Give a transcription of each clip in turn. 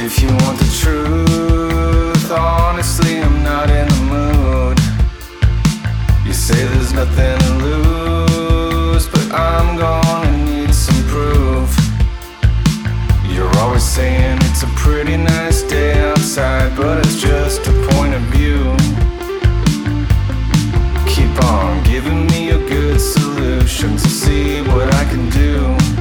If you want the truth, honestly, I'm not in the mood. You say there's nothing to lose, but I'm gonna need some proof. You're always saying it's a pretty nice day outside, but it's just a point of view. Keep on giving me a good solution to see what I can do.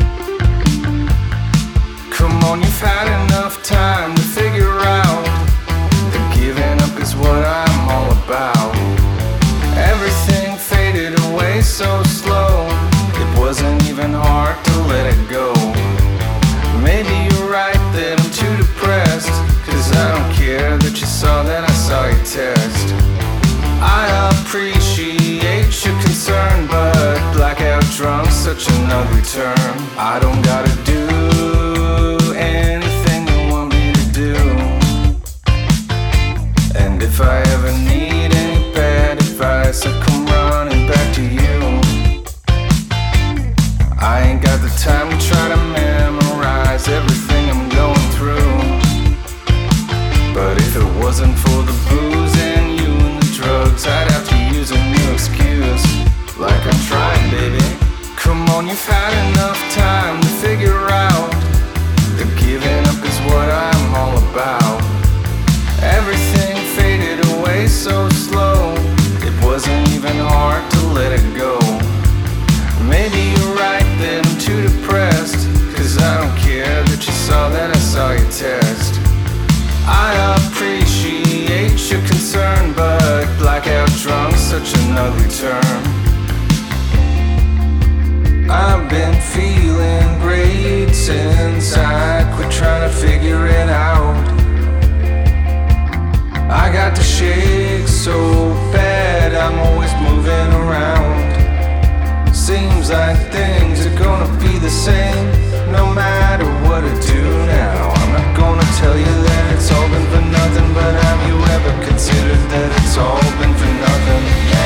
Come on, you've had enough time to figure out that giving up is what I'm all about. Everything faded away so slow, it wasn't even hard to let it go. Maybe you're right that I'm too depressed, 'cause I don't care that you saw that I saw your test. I appreciate your concern, but blackout drunk's such an ugly term. I don't gotta do anything you want me to do. And if I ever need any bad advice, I come running back to you. I ain't got the time to try to memorize everything I'm going through. But if it wasn't for the booze and you and the drugs, I'd have to use a new excuse, like I'm trying, baby. Come on, you've had enough time to figure out that giving up is what I'm all about. Everything faded away so slow, it wasn't even hard to let it go. Maybe you're right that I'm too depressed, 'cause I don't care that you saw that I saw your test. I appreciate your concern, but blackout drunk's such an ugly term. I've been feeling great since I quit trying to figure it out. I got the shakes so bad, I'm always moving around. Seems like things are gonna be the same no matter what I do now. I'm not gonna tell you that it's all been for nothing, but have you ever considered that it's all been for nothing?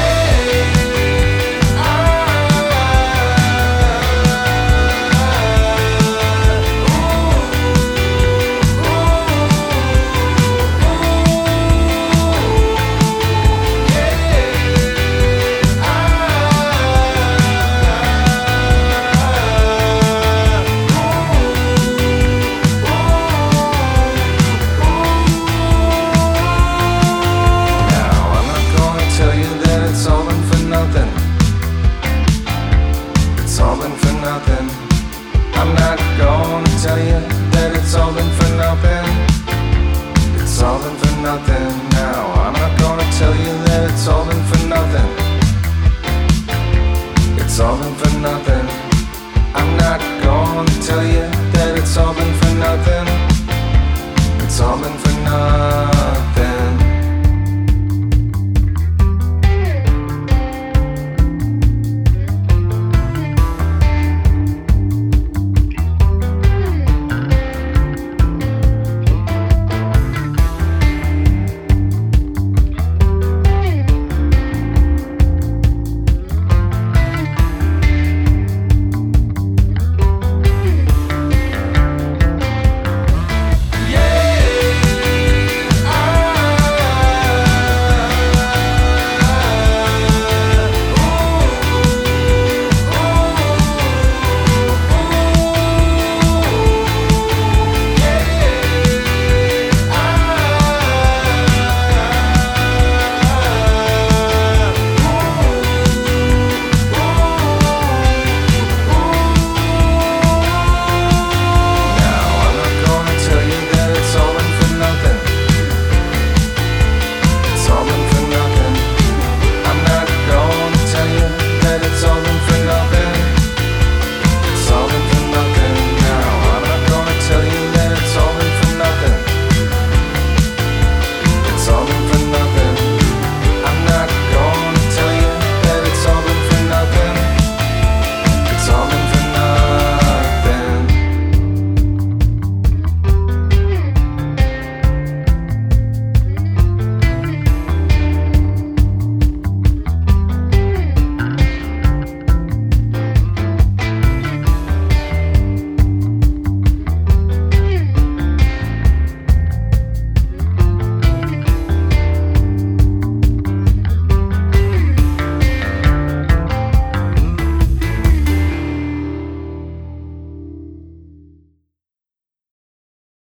I'm not gonna tell you that it's all been for nothing. It's all been for nothing now. I'm not gonna tell you that it's all been for nothing. It's all been for